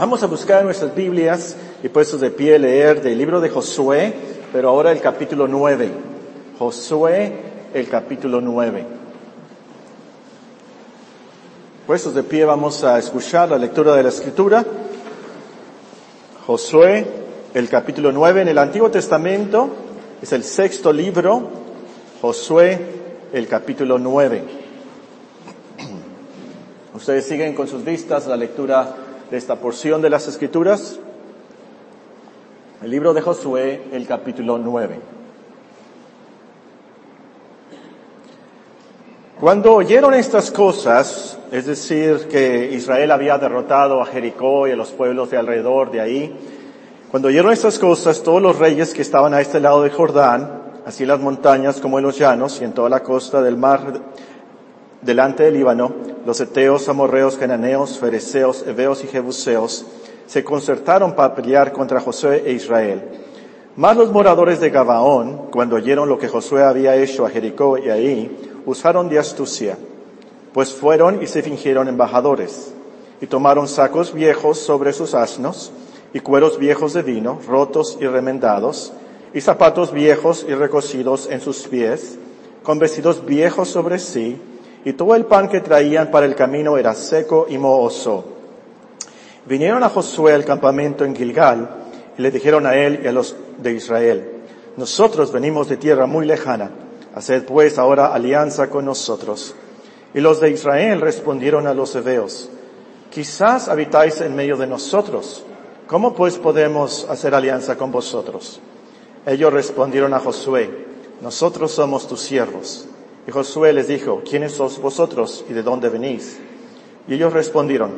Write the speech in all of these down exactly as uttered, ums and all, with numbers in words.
Vamos a buscar nuestras Biblias y puestos de pie leer del libro de Josué, pero ahora el capítulo nueve. Josué, el capítulo nueve. Puestos de pie vamos a escuchar la lectura de la Escritura. Josué, el capítulo nueve. En el Antiguo Testamento es el sexto libro. Josué, el capítulo nueve. Ustedes siguen con sus vistas la lectura de esta porción de las Escrituras. El libro de Josué, el capítulo nueve. Cuando oyeron estas cosas, es decir, que Israel había derrotado a Jericó y a los pueblos de alrededor de ahí, cuando oyeron estas cosas, todos los reyes que estaban a este lado del Jordán, así en las montañas como en los llanos y en toda la costa del mar delante del Líbano, los heteos, amorreos, cananeos, fereceos, heveos y jebuseos, se concertaron para pelear contra Josué e Israel. Mas los moradores de Gabaón, cuando oyeron lo que Josué había hecho a Jericó y ahí, usaron de astucia, pues fueron y se fingieron embajadores, y tomaron sacos viejos sobre sus asnos, y cueros viejos de vino, rotos y remendados, y zapatos viejos y recocidos en sus pies, con vestidos viejos sobre sí, y todo el pan que traían para el camino era seco y mohoso. Vinieron a Josué al campamento en Gilgal, y le dijeron a él y a los de Israel, nosotros venimos de tierra muy lejana, haced pues ahora alianza con nosotros. Y los de Israel respondieron a los heveos, quizás habitáis en medio de nosotros, ¿cómo pues podemos hacer alianza con vosotros? Ellos respondieron a Josué, nosotros somos tus siervos. Y Josué les dijo, ¿quiénes sois vosotros y de dónde venís? Y ellos respondieron,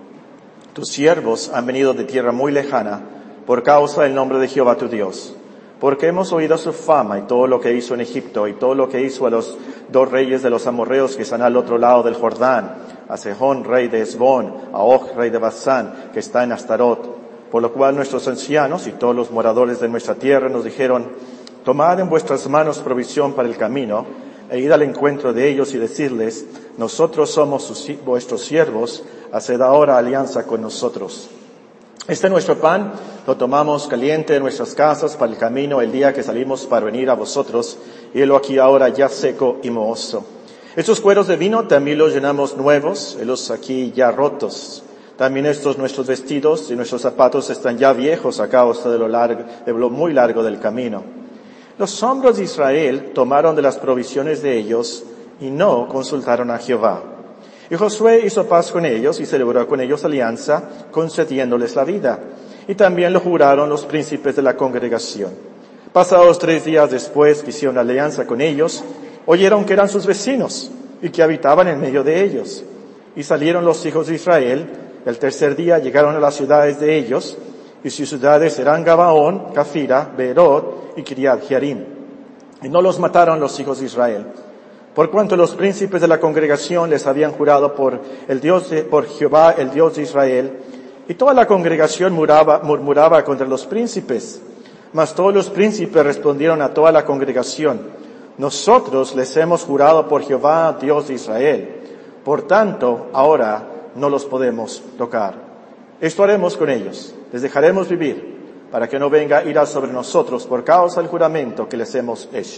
tus siervos han venido de tierra muy lejana por causa del nombre de Jehová tu Dios, porque hemos oído su fama y todo lo que hizo en Egipto y todo lo que hizo a los dos reyes de los amorreos que están al otro lado del Jordán, a Sejón, rey de Hesbón, a Og, rey de Basán, que está en Astarot. Por lo cual nuestros ancianos y todos los moradores de nuestra tierra nos dijeron, tomad en vuestras manos provisión para el camino, e id al encuentro de ellos y decirles, nosotros somos sus, vuestros siervos, haced ahora alianza con nosotros. Este nuestro pan lo tomamos caliente en nuestras casas para el camino el día que salimos para venir a vosotros, y helo aquí ahora ya seco y mohoso. Estos cueros de vino también los llenamos nuevos, helos aquí ya rotos. También estos nuestros vestidos y nuestros zapatos están ya viejos a causa de lo largo, de lo muy largo del camino. Los hombres de Israel tomaron de las provisiones de ellos y no consultaron a Jehová. Y Josué hizo paz con ellos y celebró con ellos alianza, concediéndoles la vida. Y también lo juraron los príncipes de la congregación. Pasados tres días después que hicieron alianza con ellos, oyeron que eran sus vecinos y que habitaban en medio de ellos. Y salieron los hijos de Israel, y el tercer día llegaron a las ciudades de ellos, y sus ciudades eran Gabaón, Cafira, Beerot y Kiriat Jearim. Y no los mataron los hijos de Israel, por cuanto los príncipes de la congregación les habían jurado por el Dios de, por Jehová, el Dios de Israel, y toda la congregación murmuraba, murmuraba contra los príncipes. Mas todos los príncipes respondieron a toda la congregación, nosotros les hemos jurado por Jehová, Dios de Israel, por tanto, ahora no los podemos tocar. Esto haremos con ellos, les dejaremos vivir, para que no venga ira sobre nosotros por causa del juramento que les hemos hecho.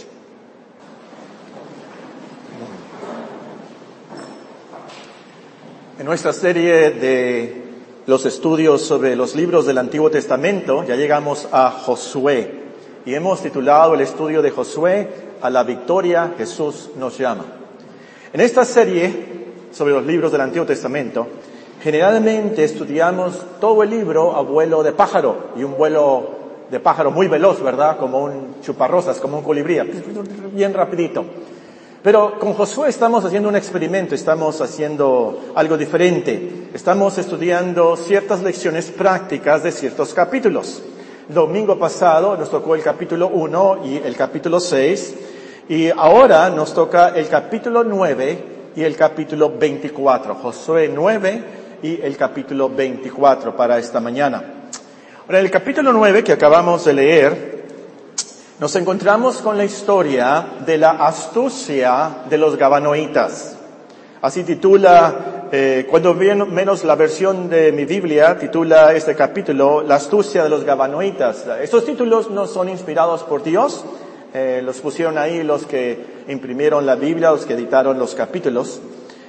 En nuestra serie de los estudios sobre los libros del Antiguo Testamento, ya llegamos a Josué, y hemos titulado el estudio de Josué, a la victoria Jesús nos llama. En esta serie sobre los libros del Antiguo Testamento, generalmente estudiamos todo el libro a vuelo de pájaro, y un vuelo de pájaro muy veloz, ¿verdad? Como un chuparrosas, como un colibrí, bien rapidito. Pero con Josué estamos haciendo un experimento, estamos haciendo algo diferente. Estamos estudiando ciertas lecciones prácticas de ciertos capítulos. El domingo pasado nos tocó el capítulo uno y el capítulo seis, y ahora nos toca el capítulo nueve y el capítulo veinticuatro. Josué nueve y el capítulo veinticuatro para esta mañana. Ahora, en el capítulo nueve que acabamos de leer, nos encontramos con la historia de la astucia de los gabaonitas. Así titula eh, cuando bien, menos la versión de mi Biblia titula este capítulo La astucia de los gabanoitas. Estos títulos no son inspirados por Dios, eh, los pusieron ahí los que imprimieron la Biblia, los que editaron los capítulos.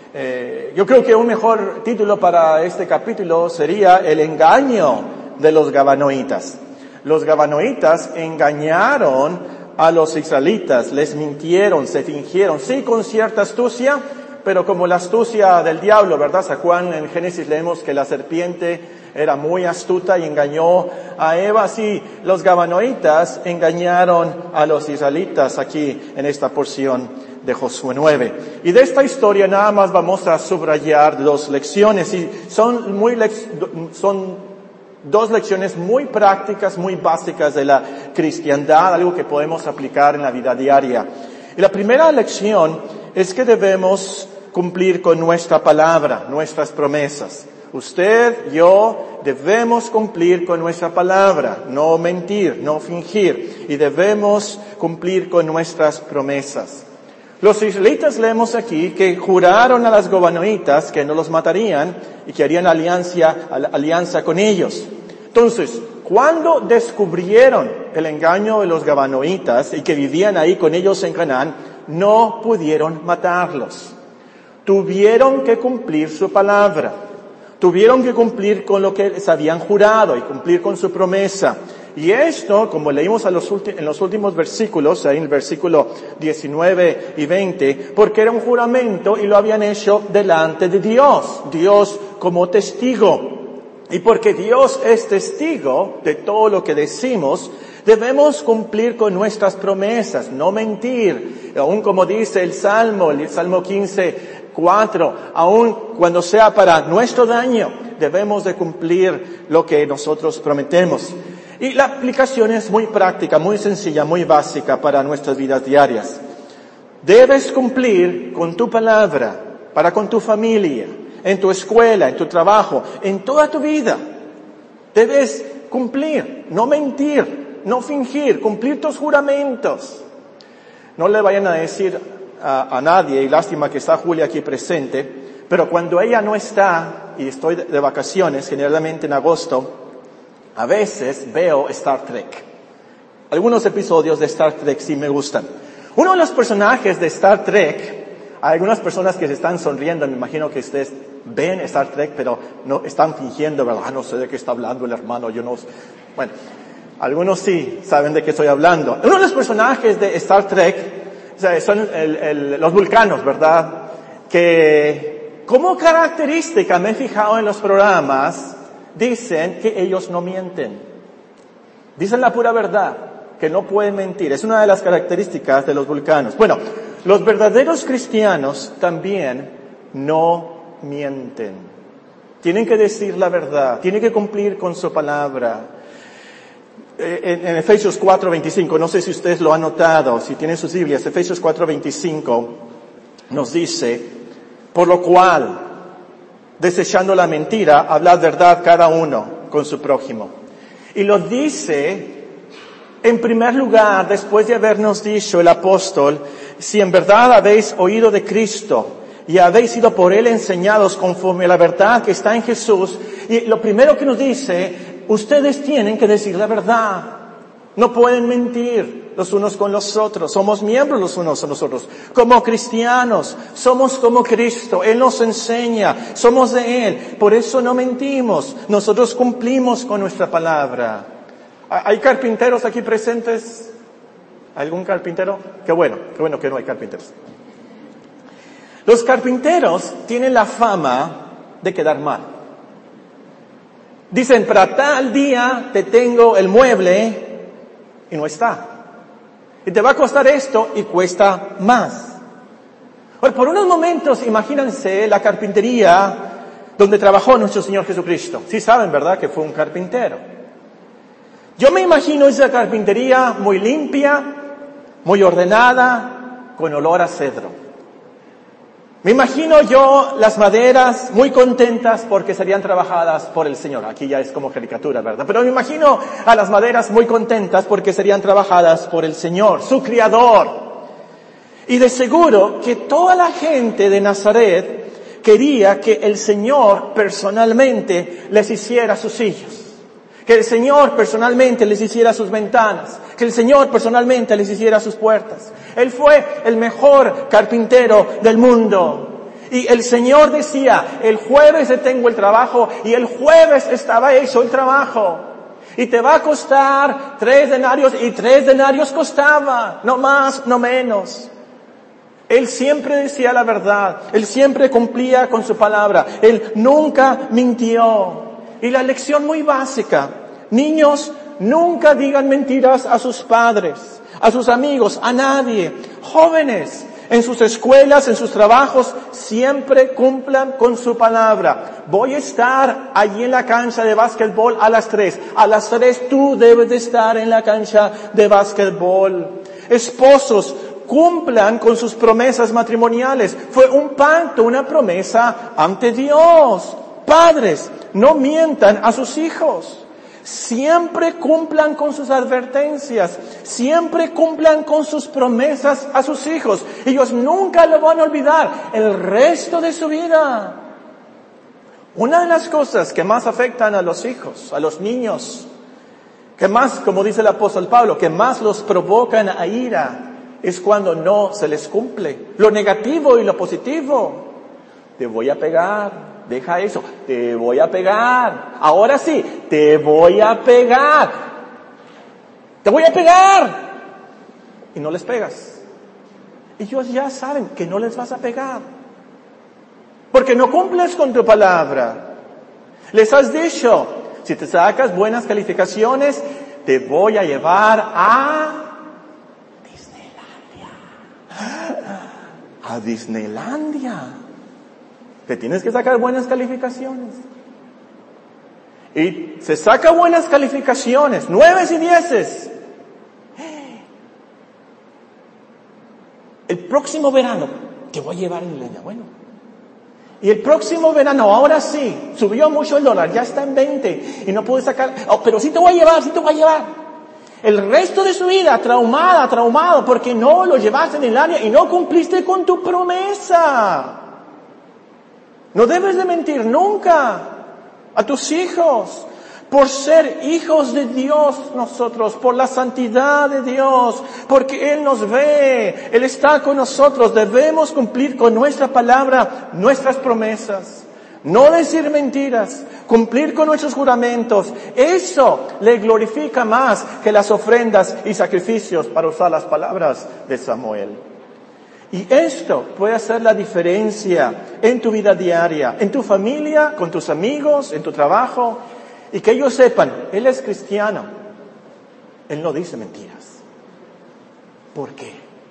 Eh, yo creo que un mejor título para este capítulo sería El engaño de los gabanoitas. Los gabanoitas engañaron a los israelitas, les mintieron, se fingieron, sí con cierta astucia, pero como la astucia del diablo, ¿verdad? ¿Se acuerdan? En Génesis leemos que la serpiente era muy astuta y engañó a Eva. Sí, los gabanoitas engañaron a los israelitas aquí en esta porción de Josué nueve. Y de esta historia nada más vamos a subrayar dos lecciones, y son muy lec- son dos lecciones muy prácticas, muy básicas de la cristiandad, algo que podemos aplicar en la vida diaria. Y la primera lección es que debemos cumplir con nuestra palabra, nuestras promesas. Usted, yo, debemos cumplir con nuestra palabra, no mentir, no fingir, y debemos cumplir con nuestras promesas. Los israelitas leemos aquí que juraron a las gabanoitas que no los matarían y que harían alianza, alianza con ellos. Entonces, cuando descubrieron el engaño de los gabanoitas y que vivían ahí con ellos en Canaán, no pudieron matarlos. Tuvieron que cumplir su palabra. Tuvieron que cumplir con lo que les habían jurado y cumplir con su promesa. Y esto, como leímos a los ulti- en los últimos versículos, ahí en el versículo diecinueve y veinte, porque era un juramento y lo habían hecho delante de Dios, Dios como testigo. Y porque Dios es testigo de todo lo que decimos, debemos cumplir con nuestras promesas, no mentir. Aún como dice el Salmo, el Salmo quince, cuatro, aún cuando sea para nuestro daño, debemos de cumplir lo que nosotros prometemos. Y la aplicación es muy práctica, muy sencilla, muy básica para nuestras vidas diarias. Debes cumplir con tu palabra, para con tu familia, en tu escuela, en tu trabajo, en toda tu vida. Debes cumplir, no mentir, no fingir, cumplir tus juramentos. No le vayan a decir a, a nadie, y lástima que está Julia aquí presente, pero cuando ella no está, y estoy de, de vacaciones, generalmente en agosto, a veces veo Star Trek. Algunos episodios de Star Trek sí me gustan. Uno de los personajes de Star Trek, hay algunas personas que se están sonriendo, me imagino que ustedes ven Star Trek, pero no están fingiendo, ¿verdad? No sé de qué está hablando el hermano, yo no sé. Bueno, algunos sí saben de qué estoy hablando. Uno de los personajes de Star Trek, o sea, son el, el, los vulcanos, ¿verdad? Que como característica me he fijado en los programas, dicen que ellos no mienten. Dicen la pura verdad, que no pueden mentir. Es una de las características de los vulcanos. Bueno, los verdaderos cristianos también no mienten. Tienen que decir la verdad, tienen que cumplir con su palabra. En, en Efesios cuatro veinticinco, no sé si ustedes lo han notado, si tienen sus Biblias, Efesios cuatro veinticinco nos dice, por lo cual, desechando la mentira, hablad verdad cada uno con su prójimo. Y lo dice, en primer lugar, después de habernos dicho el apóstol, si en verdad habéis oído de Cristo y habéis sido por Él enseñados conforme a la verdad que está en Jesús, y lo primero que nos dice, ustedes tienen que decir la verdad. No pueden mentir los unos con los otros. Somos miembros los unos con los otros. Como cristianos, somos como Cristo. Él nos enseña, somos de Él. Por eso no mentimos. Nosotros cumplimos con nuestra palabra. ¿Hay carpinteros aquí presentes? ¿Algún carpintero? Qué bueno, qué bueno que no hay carpinteros. Los carpinteros tienen la fama de quedar mal. Dicen, para tal día te tengo el mueble y no está. Y te va a costar esto y cuesta más. Ahora, por unos momentos, imagínense la carpintería donde trabajó nuestro Señor Jesucristo. Sí saben, ¿verdad?, que fue un carpintero. Yo me imagino esa carpintería muy limpia, muy ordenada, con olor a cedro. Me imagino yo las maderas muy contentas porque serían trabajadas por el Señor. Aquí ya es como caricatura, ¿verdad? Pero me imagino a las maderas muy contentas porque serían trabajadas por el Señor, su Creador. Y de seguro que toda la gente de Nazaret quería que el Señor personalmente les hiciera sus sillas, que el Señor personalmente les hiciera sus ventanas, que el Señor personalmente les hiciera sus puertas. Él fue el mejor carpintero del mundo. Y el Señor decía, el jueves te tengo el trabajo, y el jueves estaba hecho el trabajo. Y te va a costar tres denarios, y tres denarios costaba, no más, no menos. Él siempre decía la verdad, Él siempre cumplía con su palabra, Él nunca mintió. Y la lección muy básica, niños, nunca digan mentiras a sus padres, a sus amigos, a nadie. Jóvenes, en sus escuelas, en sus trabajos, siempre cumplan con su palabra. Voy a estar allí en la cancha de básquetbol a las tres. A las tres tú debes de estar en la cancha de básquetbol. Esposos, cumplan con sus promesas matrimoniales. Fue un pacto, una promesa ante Dios. Padres, no mientan a sus hijos. Siempre cumplan con sus advertencias. Siempre cumplan con sus promesas a sus hijos. Ellos nunca lo van a olvidar el resto de su vida. Una de las cosas que más afectan a los hijos, a los niños, que más, como dice el apóstol Pablo, que más los provocan a ira, es cuando no se les cumple. Lo negativo y lo positivo. Te voy a pegar. Deja eso, te voy a pegar. Ahora sí, te voy a pegar. Te voy a pegar. Y no les pegas. Ellos ya saben que no les vas a pegar. Porque no cumples con tu palabra. Les has dicho, si te sacas buenas calificaciones, te voy a llevar a Disneylandia. A Disneylandia. Te tienes que sacar buenas calificaciones. Y se saca buenas calificaciones, nueves y dieces. El próximo verano te voy a llevar en leña. Bueno. Y el próximo verano, ahora sí, subió mucho el dólar, ya está en veinte y no pude sacar. Oh, pero sí te voy a llevar, sí te voy a llevar. El resto de su vida, traumada, traumado, porque no lo llevaste en el área y no cumpliste con tu promesa. No debes de mentir nunca a tus hijos. Por ser hijos de Dios nosotros, por la santidad de Dios, porque Él nos ve, Él está con nosotros, debemos cumplir con nuestra palabra, nuestras promesas. No decir mentiras, cumplir con nuestros juramentos. Eso le glorifica más que las ofrendas y sacrificios, para usar las palabras de Samuel. Y esto puede hacer la diferencia en tu vida diaria, en tu familia, con tus amigos, en tu trabajo. Y que ellos sepan, Él es cristiano. Él no dice mentiras. ¿Por qué?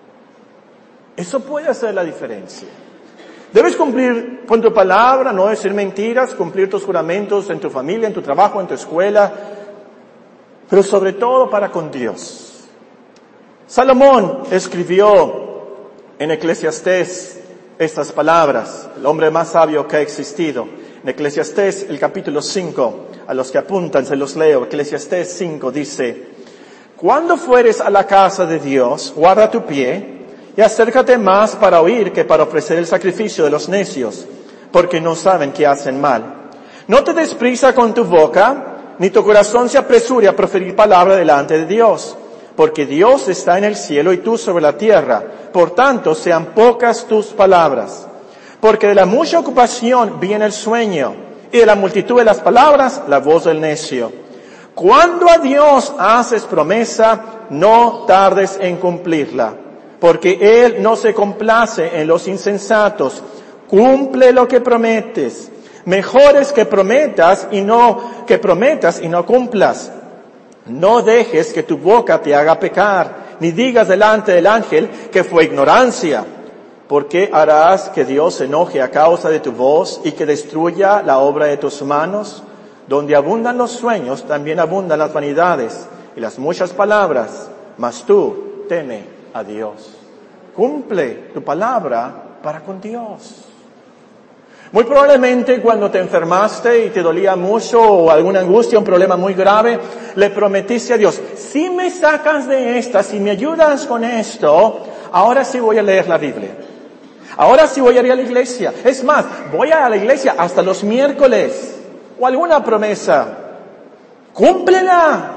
Eso puede hacer la diferencia. Debes cumplir con tu palabra, no decir mentiras, cumplir tus juramentos en tu familia, en tu trabajo, en tu escuela, pero sobre todo para con Dios. Salomón escribió en Eclesiastés estas palabras, el hombre más sabio que ha existido. En Eclesiastés, el capítulo cinco, a los que apuntan se los leo. Eclesiastés cinco dice: Cuando fueres a la casa de Dios, guarda tu pie y acércate más para oír que para ofrecer el sacrificio de los necios, porque no saben que hacen mal. No te des prisa con tu boca, ni tu corazón se apresure a proferir palabra delante de Dios, porque Dios está en el cielo y tú sobre la tierra. Por tanto, sean pocas tus palabras. Porque de la mucha ocupación viene el sueño, y de la multitud de las palabras, la voz del necio. Cuando a Dios haces promesa, no tardes en cumplirla, porque Él no se complace en los insensatos. Cumple lo que prometes. Mejor es que prometas y no, que prometas y no cumplas. No dejes que tu boca te haga pecar, ni digas delante del ángel que fue ignorancia. ¿Por qué harás que Dios se enoje a causa de tu voz y que destruya la obra de tus manos? Donde abundan los sueños, también abundan las vanidades y las muchas palabras, mas tú teme a Dios. Cumple tu palabra para con Dios. Muy probablemente cuando te enfermaste y te dolía mucho o alguna angustia, un problema muy grave, le prometiste a Dios: si me sacas de esta, si me ayudas con esto, ahora sí voy a leer la Biblia. Ahora sí voy a ir a la iglesia. Es más, voy a la iglesia hasta los miércoles. O alguna promesa. Cúmplela.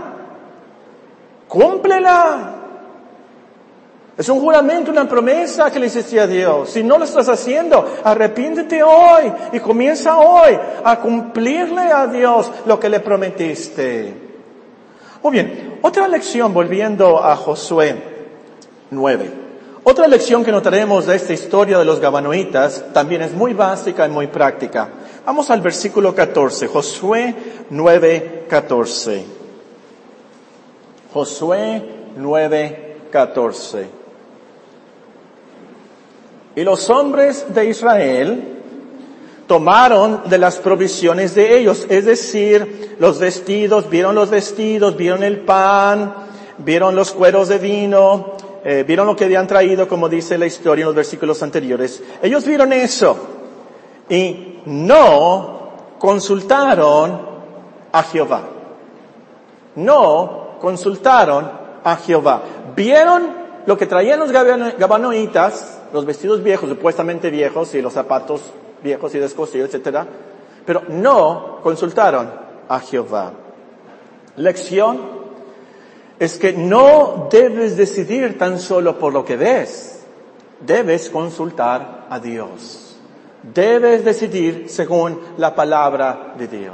Cúmplela. Es un juramento, una promesa que le hiciste a Dios. Si no lo estás haciendo, arrepiéntete hoy y comienza hoy a cumplirle a Dios lo que le prometiste. Muy bien, otra lección volviendo a Josué nueve. Otra lección que notaremos de esta historia de los Gabaonitas también es muy básica y muy práctica. Vamos al versículo catorce, Josué nueve, catorce. Josué nueve, catorce. Y los hombres de Israel tomaron de las provisiones de ellos, es decir, los vestidos, vieron los vestidos, vieron el pan, vieron los cueros de vino, eh, vieron lo que habían traído, como dice la historia en los versículos anteriores. Ellos vieron eso y no consultaron a Jehová. No consultaron a Jehová. Vieron lo que traían los gabaonitas, los vestidos viejos, supuestamente viejos, y los zapatos viejos y descosidos, etcétera, pero no consultaron a Jehová. Lección es que no debes decidir tan solo por lo que ves, debes consultar a Dios. Debes decidir según la palabra de Dios.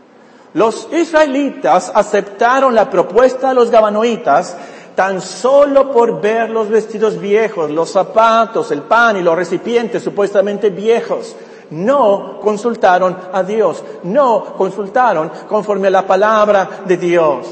Los israelitas aceptaron la propuesta de los gabaonitas tan solo por ver los vestidos viejos, los zapatos, el pan y los recipientes supuestamente viejos. No consultaron a Dios, no consultaron conforme a la palabra de Dios.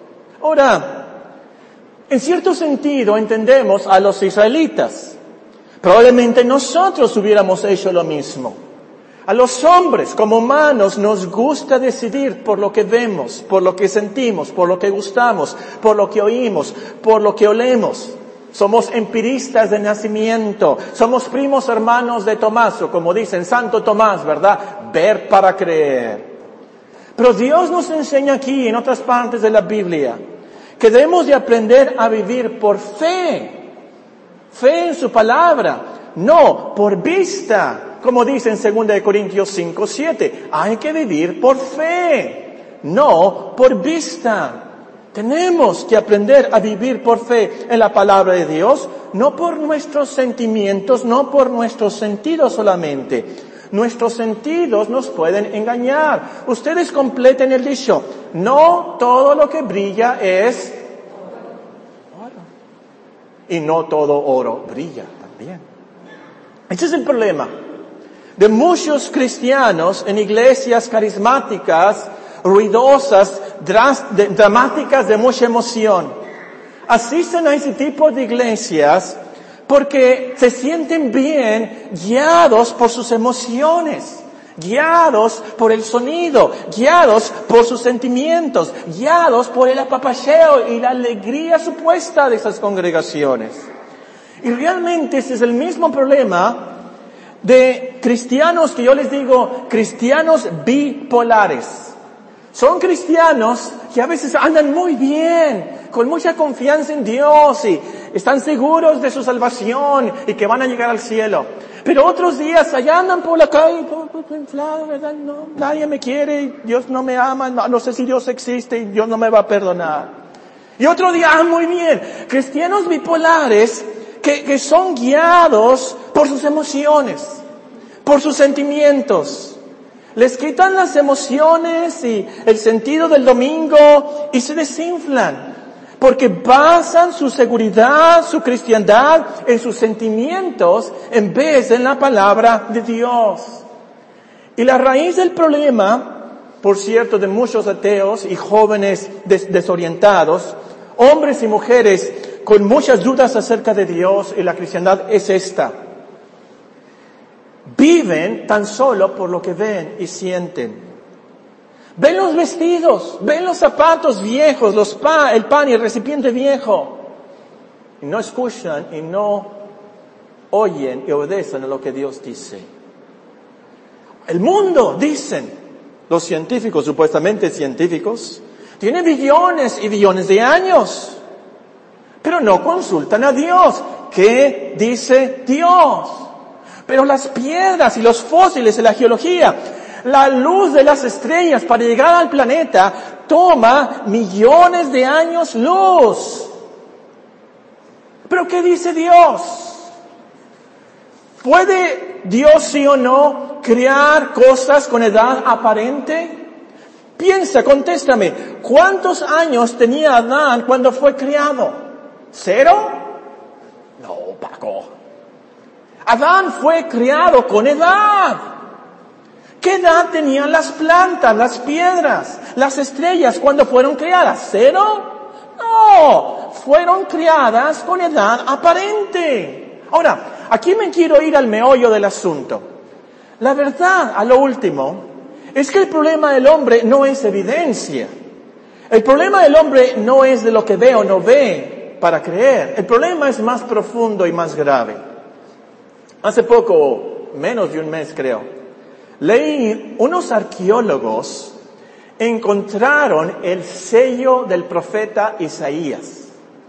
Ahora, en cierto sentido entendemos a los israelitas. Probablemente nosotros hubiéramos hecho lo mismo. A los hombres, como humanos, nos gusta decidir por lo que vemos, por lo que sentimos, por lo que gustamos, por lo que oímos, por lo que olemos. Somos empiristas de nacimiento, somos primos hermanos de Tomás, o como dicen Santo Tomás, ¿verdad? Ver para creer. Pero Dios nos enseña aquí, en otras partes de la Biblia, que debemos de aprender a vivir por fe, fe en su palabra, no por vista. Como dice en segunda de Corintios cinco, siete, hay que vivir por fe, no por vista. Tenemos que aprender a vivir por fe en la palabra de Dios, no por nuestros sentimientos, no por nuestros sentidos solamente. Nuestros sentidos nos pueden engañar. Ustedes completen el dicho, no todo lo que brilla es oro. Y no todo oro brilla también. Ese es el problema de muchos cristianos en iglesias carismáticas, ruidosas, dramáticas, de mucha emoción. Asisten a ese tipo de iglesias porque se sienten bien, guiados por sus emociones, guiados por el sonido, guiados por sus sentimientos, guiados por el apapacheo y la alegría supuesta de esas congregaciones. Y realmente ese es el mismo problema de cristianos que yo les digo, cristianos bipolares. Son cristianos que a veces andan muy bien, con mucha confianza en Dios y están seguros de su salvación y que van a llegar al cielo. Pero otros días allá andan por la calle, todo inflado, ¿verdad? No, nadie me quiere, Dios no me ama, no, no sé si Dios existe y Dios no me va a perdonar. Y otro día, ah, muy bien, cristianos bipolares que, que son guiados por sus emociones, por sus sentimientos. Les quitan las emociones y el sentido del domingo y se desinflan, porque basan su seguridad, su cristiandad en sus sentimientos en vez de en la palabra de Dios. Y la raíz del problema, por cierto, de muchos ateos y jóvenes des- desorientados, hombres y mujeres con muchas dudas acerca de Dios y la cristiandad, es esta. Viven tan solo por lo que ven y sienten. Ven los vestidos, ven los zapatos viejos, los pa, el pan y el recipiente viejo. Y no escuchan y no oyen y obedecen a lo que Dios dice. El mundo, dicen los científicos, supuestamente científicos, tiene billones y billones de años. Pero no consultan a Dios. ¿Qué dice Dios? Pero las piedras y los fósiles de la geología, la luz de las estrellas para llegar al planeta toma millones de años luz. ¿Pero qué dice Dios? ¿Puede Dios, sí o no, crear cosas con edad aparente? Piensa, contéstame, ¿cuántos años tenía Adán cuando fue criado? ¿Cero? No, Paco. Adán fue criado con edad. ¿Qué edad tenían las plantas, las piedras, las estrellas cuando fueron creadas? ¿Cero? No, fueron criadas con edad aparente. Ahora, aquí me quiero ir al meollo del asunto. La verdad, a lo último, es que el problema del hombre no es evidencia. El problema del hombre no es de lo que ve o no ve para creer. El problema es más profundo y más grave. Hace poco, menos de un mes creo, leí unos arqueólogos encontraron el sello del profeta Isaías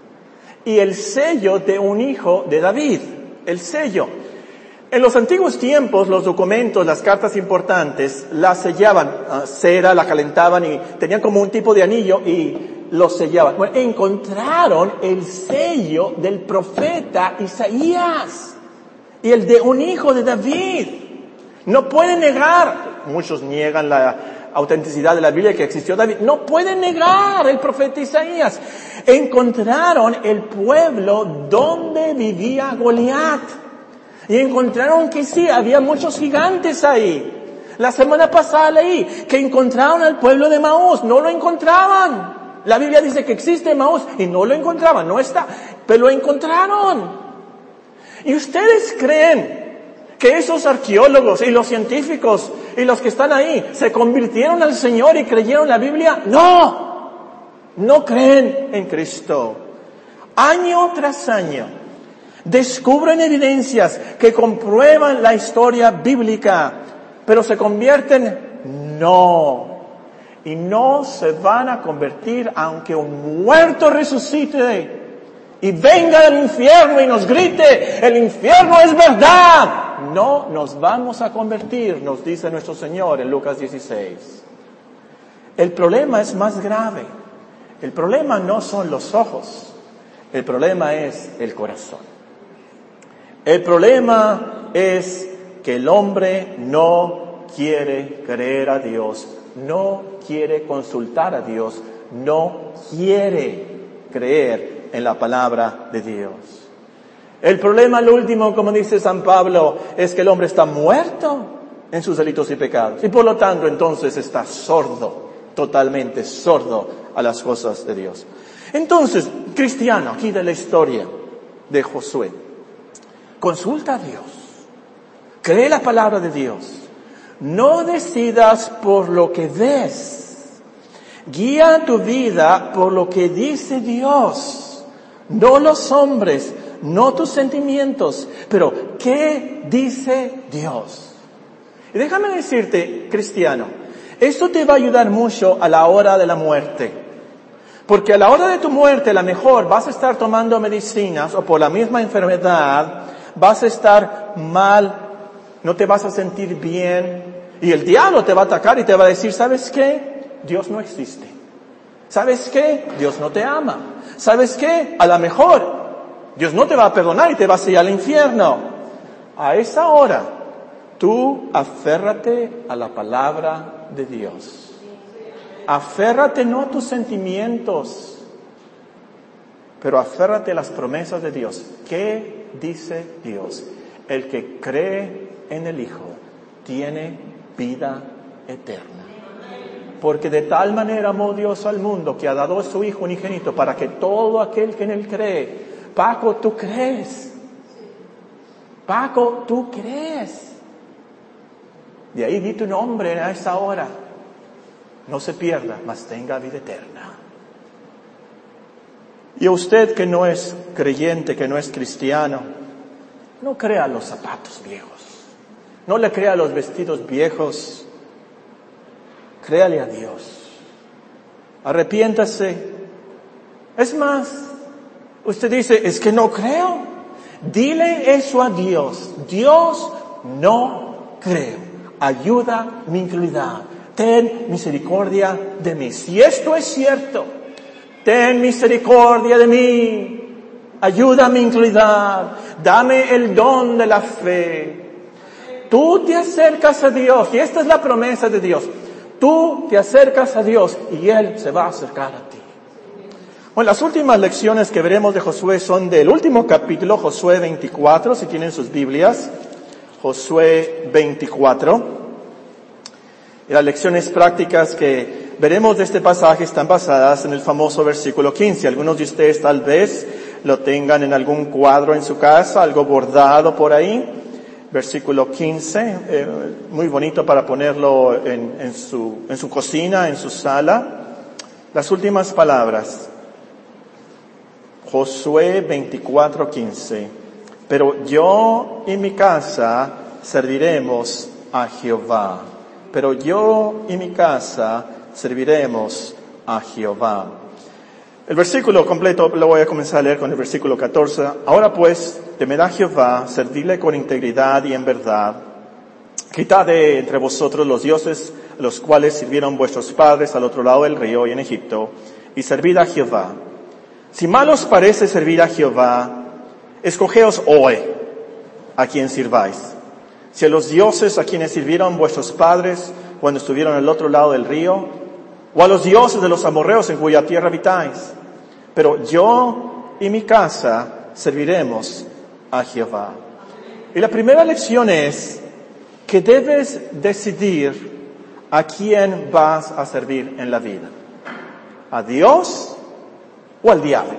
y el sello de un hijo de David, el sello. En los antiguos tiempos, los documentos, las cartas importantes, las sellaban, uh, cera, la calentaban y tenían como un tipo de anillo y los sellaban. Bueno, encontraron el sello del profeta Isaías y el de un hijo de David. No pueden negar, muchos niegan la autenticidad de la Biblia que existió David, no pueden negar el profeta Isaías. Encontraron el pueblo donde vivía Goliat. Y encontraron que sí, había muchos gigantes ahí. La semana pasada leí que encontraron al pueblo de Maús, no lo encontraban. La Biblia dice que existe Maús y no lo encontraban, no está, pero lo encontraron. ¿Y ustedes creen que esos arqueólogos y los científicos y los que están ahí se convirtieron al Señor y creyeron la Biblia? No, no creen en Cristo. Año tras año descubren evidencias que comprueban la historia bíblica, pero se convierten, no, y no se van a convertir aunque un muerto resucite y venga del infierno y nos grite, el infierno es verdad. No nos vamos a convertir, nos dice nuestro Señor en Lucas dieciséis. El problema es más grave. El problema no son los ojos, el problema es el corazón. El problema es que el hombre no quiere creer a Dios, no quiere consultar a Dios, no quiere creer en la palabra de Dios. El problema, al último, como dice San Pablo, es que el hombre está muerto en sus delitos y pecados y por lo tanto entonces está sordo, totalmente sordo a las cosas de Dios. Entonces, cristiano, aquí de la historia de Josué, consulta a Dios, cree la palabra de Dios, no decidas por lo que ves, guía tu vida por lo que dice Dios, no los hombres, no tus sentimientos, pero ¿qué dice Dios? Y déjame decirte, cristiano, esto te va a ayudar mucho a la hora de la muerte, porque a la hora de tu muerte a lo mejor vas a estar tomando medicinas o por la misma enfermedad vas a estar mal, no te vas a sentir bien y el diablo te va a atacar y te va a decir, ¿sabes qué? Dios no existe. ¿Sabes qué? Dios no te ama. ¿Sabes qué? A lo mejor Dios no te va a perdonar y te vas a ir al infierno. A esa hora, tú aférrate a la palabra de Dios. Aférrate no a tus sentimientos, pero aférrate a las promesas de Dios. ¿Qué dice Dios? El que cree en el Hijo tiene vida eterna. Porque de tal manera amó Dios al mundo que ha dado a su Hijo unigénito para que todo aquel que en Él cree. Paco, ¿tú crees? Paco, ¿tú crees? De ahí di tu nombre a esa hora. No se pierda, mas tenga vida eterna. Y a usted que no es creyente, que no es cristiano, no crea los zapatos viejos, no le crea los vestidos viejos, créale a Dios, arrepiéntase. Es más, usted dice, es que no creo, dile eso a Dios. Dios, no creo. Ayuda mi incredulidad. Ten misericordia de mí. Si esto es cierto, ten misericordia de mí. Ayuda mi incredulidad. Dame el don de la fe. Tú te acercas a Dios, y esta es la promesa de Dios. Tú te acercas a Dios y Él se va a acercar a ti. Bueno, las últimas lecciones que veremos de Josué son del último capítulo, Josué veinticuatro, si tienen sus Biblias. Josué veinticuatro. Y las lecciones prácticas que veremos de este pasaje están basadas en el famoso versículo quince. Algunos de ustedes tal vez lo tengan en algún cuadro en su casa, algo bordado por ahí. Versículo quince, eh, muy bonito para ponerlo en, en su, en su cocina, en su sala. Las últimas palabras. Josué veinticuatro, quince. Pero yo y mi casa serviremos a Jehová. Pero yo y mi casa serviremos a Jehová. El versículo completo lo voy a comenzar a leer con el versículo catorce. Ahora pues, temed a Jehová, servidle con integridad y en verdad. Quitad de entre vosotros los dioses, los cuales sirvieron vuestros padres al otro lado del río y en Egipto, y servid a Jehová. Si mal os parece servir a Jehová, escogeos hoy a quien sirváis. Si a los dioses a quienes sirvieron vuestros padres cuando estuvieron al otro lado del río, o a los dioses de los amorreos en cuya tierra habitáis. Pero yo y mi casa serviremos a Jehová. Y la primera lección es que debes decidir a quién vas a servir en la vida. ¿A Dios o al diablo?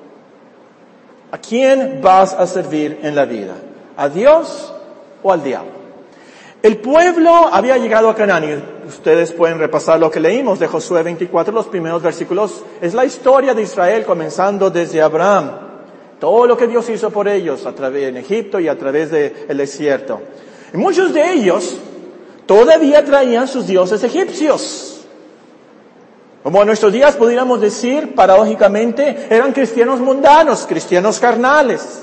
¿A quién vas a servir en la vida? ¿A Dios o al diablo? El pueblo había llegado a Canaán, y ustedes pueden repasar lo que leímos de Josué veinticuatro, los primeros versículos. Es la historia de Israel comenzando desde Abraham. Todo lo que Dios hizo por ellos a través en Egipto y a través del desierto. Y muchos de ellos todavía traían sus dioses egipcios. Como en nuestros días pudiéramos decir, paradójicamente, eran cristianos mundanos, cristianos carnales.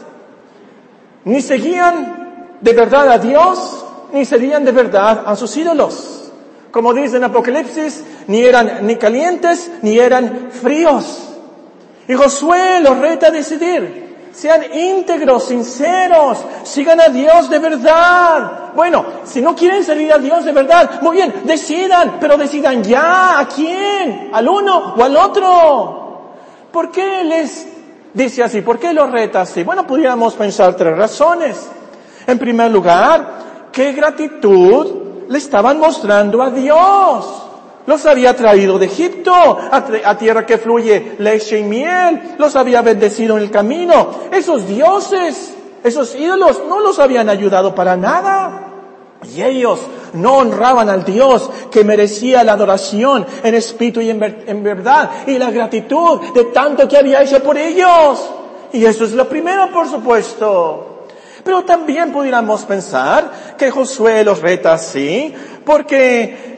Ni seguían de verdad a Dios, ni serían de verdad a sus ídolos. Como dice en Apocalipsis, ni eran ni calientes, ni eran fríos. Y Josué los reta a decidir. Sean íntegros, sinceros, sigan a Dios de verdad. Bueno, si no quieren servir a Dios de verdad, muy bien, decidan, pero decidan ya, ¿a quién? ¿Al uno o al otro? ¿Por qué les dice así? ¿Por qué los reta así? Bueno, pudiéramos pensar tres razones. En primer lugar, ¿qué gratitud le estaban mostrando a Dios? Los había traído de Egipto, a, a tierra que fluye leche y miel. Los había bendecido en el camino. Esos dioses, esos ídolos, no los habían ayudado para nada. Y ellos no honraban al Dios que merecía la adoración en espíritu y en, ver, en verdad. Y la gratitud de tanto que había hecho por ellos. Y eso es lo primero, por supuesto. Pero también pudiéramos pensar que Josué los reta así, porque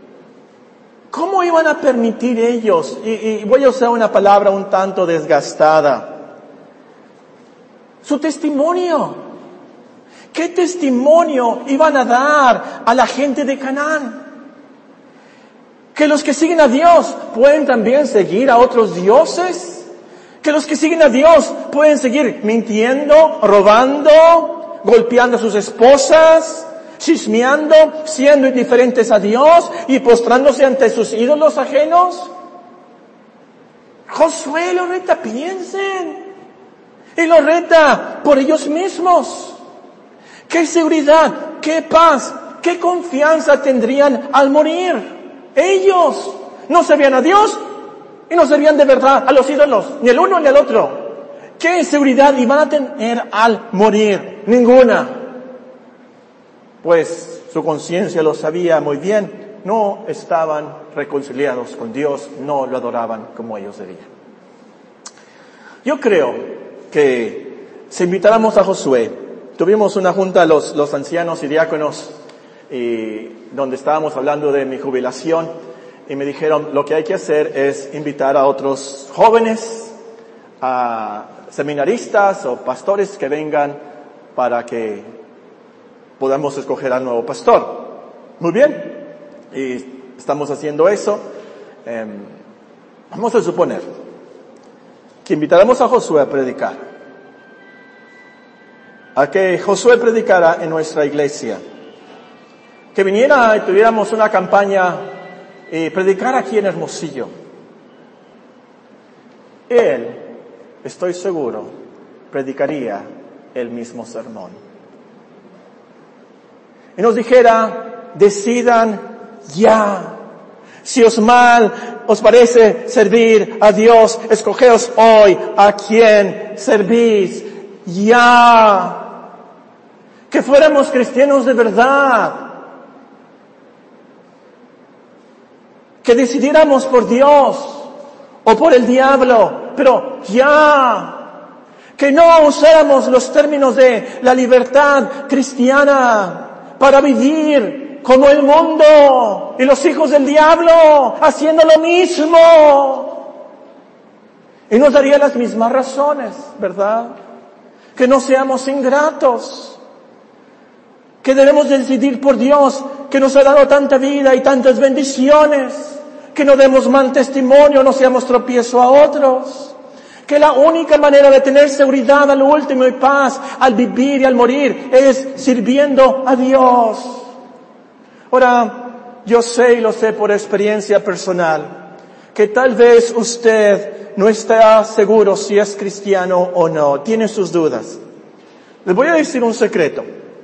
¿cómo iban a permitir ellos? Y, y voy a usar una palabra un tanto desgastada. Su testimonio. ¿Qué testimonio iban a dar a la gente de Canaán? Que los que siguen a Dios pueden también seguir a otros dioses. Que los que siguen a Dios pueden seguir mintiendo, robando, golpeando a sus esposas, chismeando, siendo indiferentes a Dios y postrándose ante sus ídolos ajenos. Josué lo reta, piensen. Y lo reta por ellos mismos. ¿Qué seguridad, qué paz, qué confianza tendrían al morir? Ellos no servían a Dios y no servían de verdad a los ídolos, ni el uno ni el otro. ¿Qué seguridad iban a tener al morir? Ninguna. Pues su conciencia lo sabía muy bien, no estaban reconciliados con Dios, no lo adoraban como ellos debían. Yo creo que si invitáramos a Josué, tuvimos una junta los, los ancianos y diáconos, y donde estábamos hablando de mi jubilación, y me dijeron, lo que hay que hacer es invitar a otros jóvenes, a seminaristas o pastores que vengan para que podamos escoger al nuevo pastor. Muy bien, y estamos haciendo eso. Eh, vamos a suponer que invitáramos a Josué a predicar, a que Josué predicara en nuestra iglesia, que viniera y tuviéramos una campaña y predicara aquí en Hermosillo. Él, estoy seguro, predicaría el mismo sermón. Y nos dijera, decidan ya. Si os mal os parece servir a Dios, escogeos hoy a quién servís. Ya. Que fuéramos cristianos de verdad. Que decidiéramos por Dios o por el diablo, pero ya. Que no usáramos los términos de la libertad cristiana para vivir como el mundo y los hijos del diablo haciendo lo mismo. Y nos daría las mismas razones, ¿verdad? Que no seamos ingratos, que debemos decidir por Dios, que nos ha dado tanta vida y tantas bendiciones, que no demos mal testimonio, no seamos tropiezo a otros. Que la única manera de tener seguridad al último y paz al vivir y al morir es sirviendo a Dios. Ahora, yo sé y lo sé por experiencia personal, que tal vez usted no está seguro si es cristiano o no, tiene sus dudas. Les voy a decir un secreto.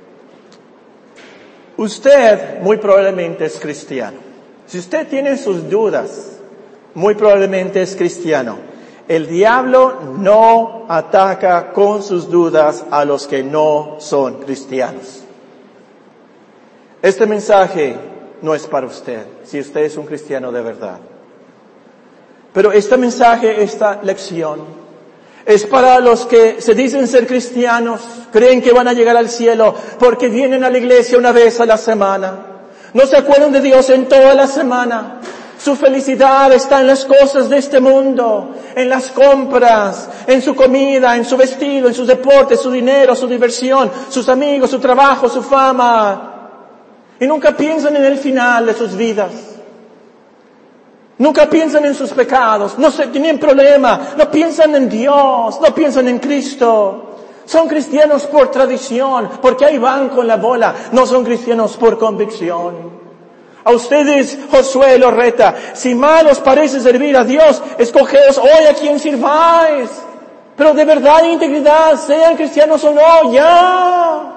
Usted muy probablemente es cristiano. Si usted tiene sus dudas, muy probablemente es cristiano. El diablo no ataca con sus dudas a los que no son cristianos. Este mensaje no es para usted, si usted es un cristiano de verdad. Pero este mensaje, esta lección, es para los que se dicen ser cristianos, creen que van a llegar al cielo porque vienen a la iglesia una vez a la semana. No se acuerdan de Dios en toda la semana. Su felicidad está en las cosas de este mundo, en las compras, en su comida, en su vestido, en sus deportes, su dinero, su diversión, sus amigos, su trabajo, su fama. Y nunca piensan en el final de sus vidas. Nunca piensan en sus pecados, no se tienen problema, no piensan en Dios, no piensan en Cristo. Son cristianos por tradición, porque ahí van con la bola, no son cristianos por convicción. A ustedes, Josué los reta, si mal os parece servir a Dios, escogeos hoy a quien sirváis. Pero de verdad e integridad, sean cristianos o no, ya.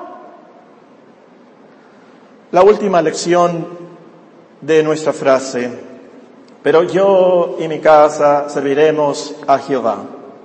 La última lección de nuestra frase, pero yo y mi casa serviremos a Jehová.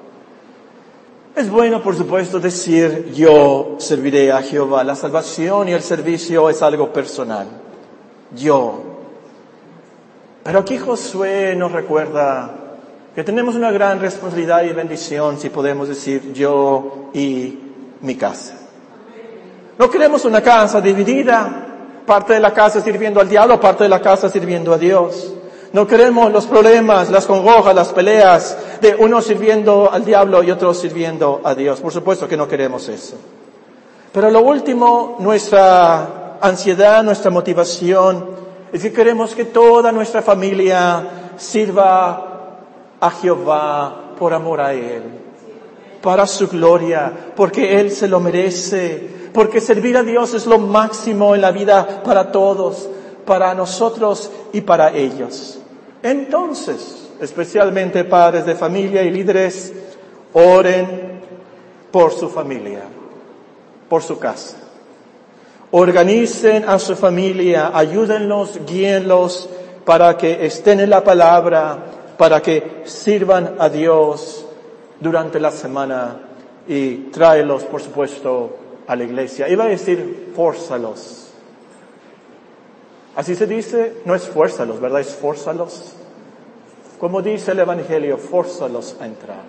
Es bueno, por supuesto, decir yo serviré a Jehová. La salvación y el servicio es algo personal. Yo. Pero aquí Josué nos recuerda que tenemos una gran responsabilidad y bendición si podemos decir yo y mi casa. No queremos una casa dividida, parte de la casa sirviendo al diablo, parte de la casa sirviendo a Dios. No queremos los problemas, las congojas, las peleas de unos sirviendo al diablo y otros sirviendo a Dios. Por supuesto que no queremos eso. Pero lo último, nuestra ansiedad, nuestra motivación, es que queremos que toda nuestra familia sirva a Jehová por amor a Él, para su gloria, porque Él se lo merece, porque servir a Dios es lo máximo en la vida para todos, para nosotros y para ellos. Entonces, especialmente padres de familia y líderes, oren por su familia, por su casa. Organicen a su familia, ayúdenlos, guíenlos para que estén en la palabra, para que sirvan a Dios durante la semana y tráelos, por supuesto, a la iglesia. Iba a decir, fórzalos. Así se dice, no es fuérzalos, ¿verdad? Es fórzalos. Como dice el Evangelio, fórzalos a entrar.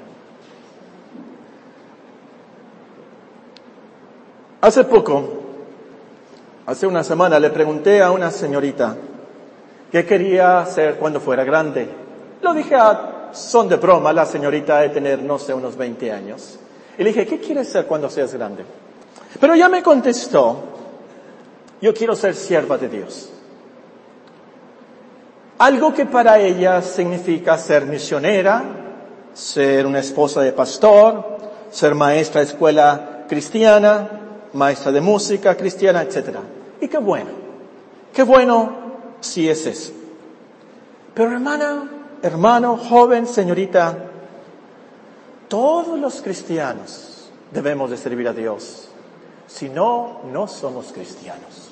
Hace poco, hace una semana, le pregunté a una señorita qué quería hacer cuando fuera grande. Lo dije a son de broma, la señorita de tener, no sé, unos veinte años. Y le dije, ¿qué quieres ser cuando seas grande? Pero ella me contestó yo quiero ser sierva de Dios. Algo que para ella significa ser misionera, ser una esposa de pastor, ser maestra de escuela cristiana, maestra de música cristiana, etcétera. Y qué bueno, qué bueno si es eso. Pero hermana, hermano, joven, señorita, todos los cristianos debemos de servir a Dios. Si no, no somos cristianos.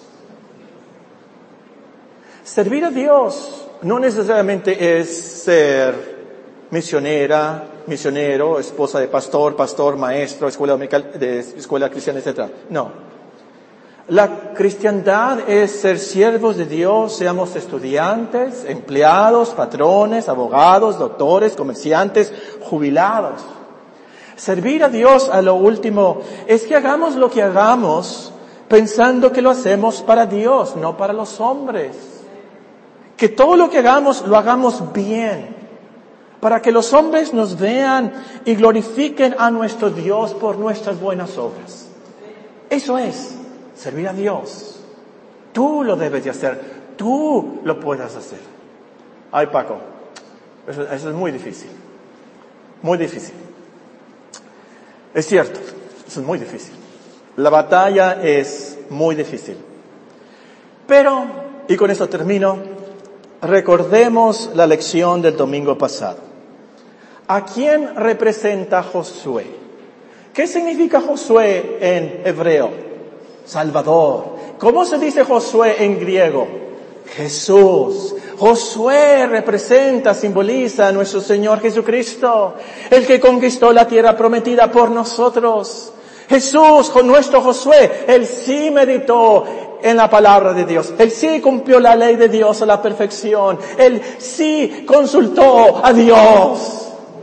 Servir a Dios no necesariamente es ser misionera, misionero, esposa de pastor, pastor, maestro, escuela de escuela cristiana, etcétera. No. La cristiandad es ser siervos de Dios, seamos estudiantes, empleados, patrones, abogados, doctores, comerciantes, jubilados. Servir a Dios, a lo último, es que hagamos lo que hagamos pensando que lo hacemos para Dios, no para los hombres. Que todo lo que hagamos, lo hagamos bien, para que los hombres nos vean y glorifiquen a nuestro Dios por nuestras buenas obras. Eso es servir a Dios. Tú lo debes de hacer, tú lo puedes hacer. Ay, Paco, eso, eso es muy difícil, muy difícil. Es cierto, eso es muy difícil. La batalla es muy difícil. Pero, y con esto termino, recordemos la lección del domingo pasado. ¿A quién representa Josué? ¿Qué significa Josué en hebreo? Salvador. ¿Cómo se dice Josué en griego? Jesús. Josué representa, simboliza a nuestro Señor Jesucristo, el que conquistó la tierra prometida por nosotros. Jesús, con nuestro Josué, Él sí meditó en la palabra de Dios. Él sí cumplió la ley de Dios a la perfección. Él sí consultó a Dios.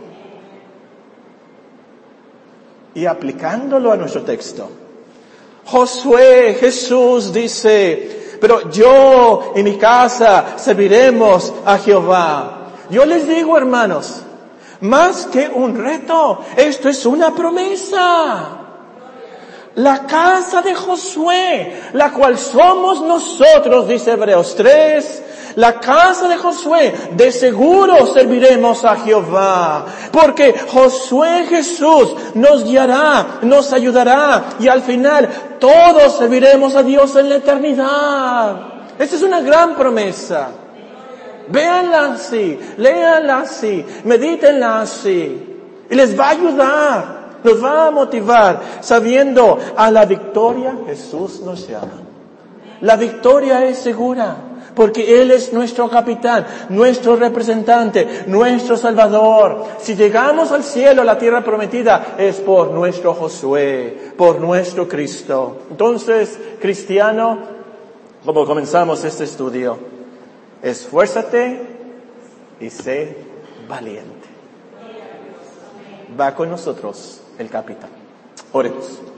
Y aplicándolo a nuestro texto, Josué, Jesús dice, pero yo y mi casa serviremos a Jehová. Yo les digo, hermanos, más que un reto, esto es una promesa. La casa de Josué, la cual somos nosotros, dice Hebreos tres, la casa de Josué, de seguro serviremos a Jehová, porque Josué Jesús nos guiará, nos ayudará, y al final todos serviremos a Dios en la eternidad. Esta es una gran promesa. Véanla así, léanla así, medítenla así, y les va a ayudar. Nos va a motivar sabiendo a la victoria Jesús nos llama. La victoria es segura porque Él es nuestro capitán, nuestro representante, nuestro Salvador. Si llegamos al cielo, a la tierra prometida, es por nuestro Josué, por nuestro Cristo. Entonces, cristiano, como comenzamos este estudio, esfuérzate y sé valiente. Va con nosotros el capitán. Oremos.